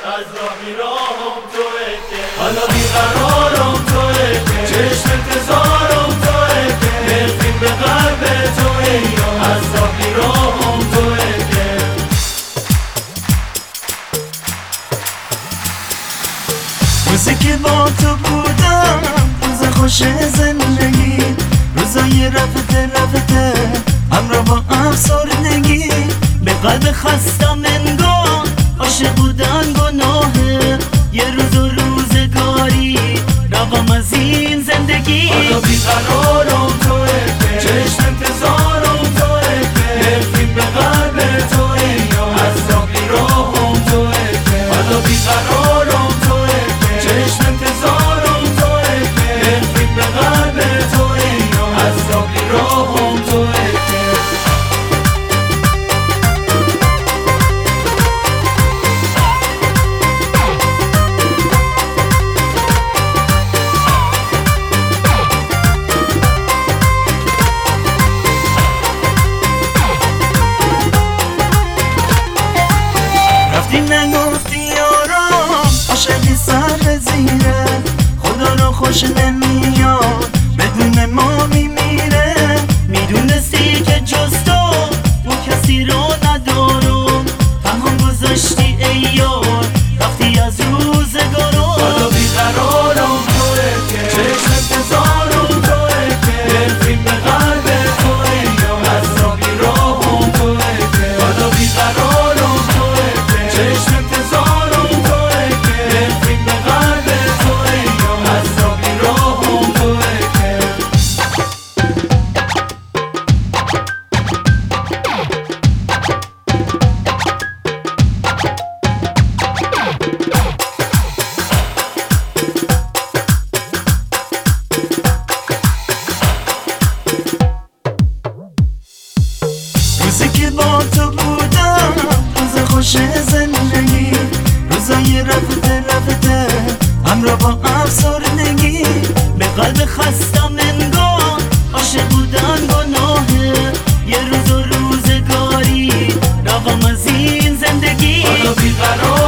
از راه میراهم توئه که حالا بیقرارم توئه که چشم انتظارم توئه که نفرین به قلب توئه از راه میراهم توئه که روزی که با تو بودم روز خوش زندگی، روزای رفته همراه با افسردگی، به قلب خستم انگار عاشق بودن گناهه، یه روز و روزگاری رقم از این زندگی. حالا بیقرارم توئه که چشم انتظارم توئه که نفرین به قلب توئه از راه میراهم توئه که حالا بیقرارم توئه که چشم انتظارم توئه که نفرین به قلب توئه از راه میراهم توئه که نگفتی یارم عاشقی سر زیره، خدا رو خوش نمیاد بدون ما میمیره، میدونستی که جز تو اون کسی رو ندارم، تنها گذاشتی ای یار وقتی از روزگارم. حالا بیقرارم توئه که چشم انتظارم توئه که نفرین به قلب توئه از راه میراهم توئه که حالا بیقرارم توئه که چشم انتظارم توئه که نفرین به قلب توئه از راه میراهم توئه که روزی که با تو بودم روز خوش زندگی، روزای رفته همراه با افسردگی، به قلب خستم انگار عاشق بودن گناهه، یه روز و روزگاری رقم از این زندگی. حالا بیقرارم